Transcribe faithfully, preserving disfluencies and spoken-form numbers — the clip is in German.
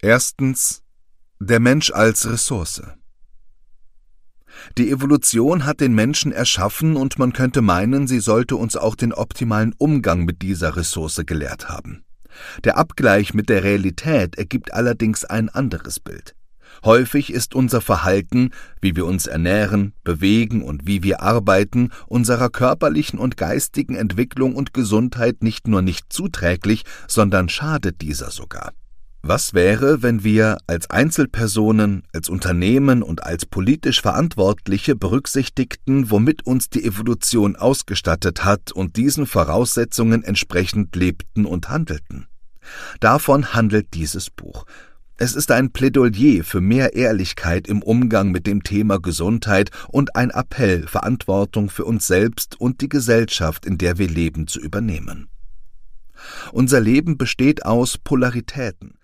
Erstens. Der Mensch als Ressource. Die Evolution hat den Menschen erschaffen und man könnte meinen, sie sollte uns auch den optimalen Umgang mit dieser Ressource gelehrt haben. Der Abgleich mit der Realität ergibt allerdings ein anderes Bild. Häufig ist unser Verhalten, wie wir uns ernähren, bewegen und wie wir arbeiten, unserer körperlichen und geistigen Entwicklung und Gesundheit nicht nur nicht zuträglich, sondern schadet dieser sogar. Was wäre, wenn wir als Einzelpersonen, als Unternehmen und als politisch Verantwortliche berücksichtigten, womit uns die Evolution ausgestattet hat und diesen Voraussetzungen entsprechend lebten und handelten? Davon handelt dieses Buch. Es ist ein Plädoyer für mehr Ehrlichkeit im Umgang mit dem Thema Gesundheit und ein Appell, Verantwortung für uns selbst und die Gesellschaft, in der wir leben, zu übernehmen. Unser Leben besteht aus Polaritäten.